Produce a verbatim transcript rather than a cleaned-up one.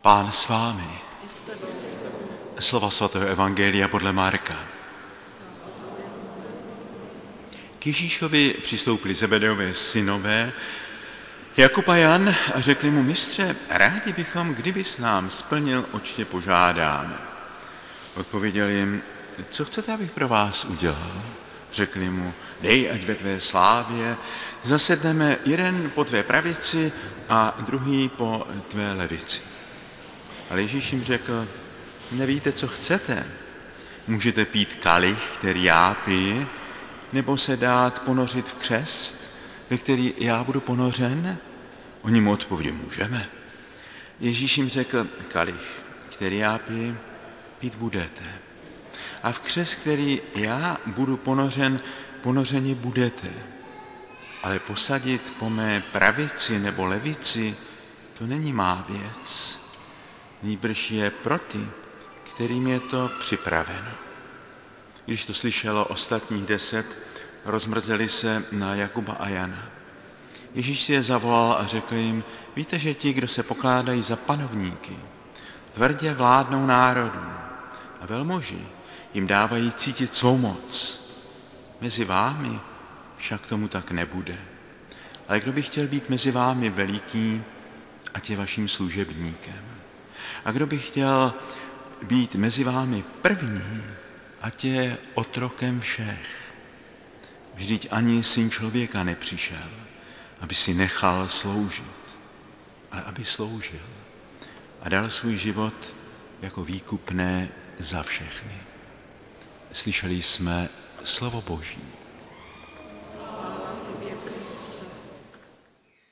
Pán s vámi. Slova svatého evangelia podle Marka. K Ježíšovi přistoupili Zebedeové synové Jakub a Jan a řekli mu: Mistře, rádi bychom, kdybys nám splnil, oč tě požádáme. Odpověděl jim: Co chcete, abych pro vás udělal? Řekli mu: Dej, ať ve tvé slávě zasedneme jeden po tvé pravici a druhý po tvé levici. Ale Ježíš jim řekl: Nevíte, co chcete? Můžete pít kalich, který já piji, nebo se dát ponořit v křest, ve který já budu ponořen? Oni mu odpověděli: Můžeme. Ježíš jim řekl: Kalich, který já piji, pít budete. A v křest, který já budu ponořen, ponořeni budete. Ale posadit po mé pravici nebo levici, to není má věc. Nýbrž je pro ty, kterým je to připraveno. Když to slyšelo ostatních deset, rozmrzeli se na Jakuba a Jana. Ježíš si je zavolal a řekl jim: Víte, že ti, kdo se pokládají za panovníky, tvrdě vládnou národům a velmoži jim dávají cítit svou moc. Mezi vámi však tomu tak nebude. Ale kdo by chtěl být mezi vámi veliký, ať je vaším služebníkem. A kdo by chtěl být mezi vámi první, ať je otrokem všech. Vždyť ani Syn člověka nepřišel, aby si nechal sloužit, ale aby sloužil a dal svůj život jako výkupné za všechny. Slyšeli jsme slovo Boží.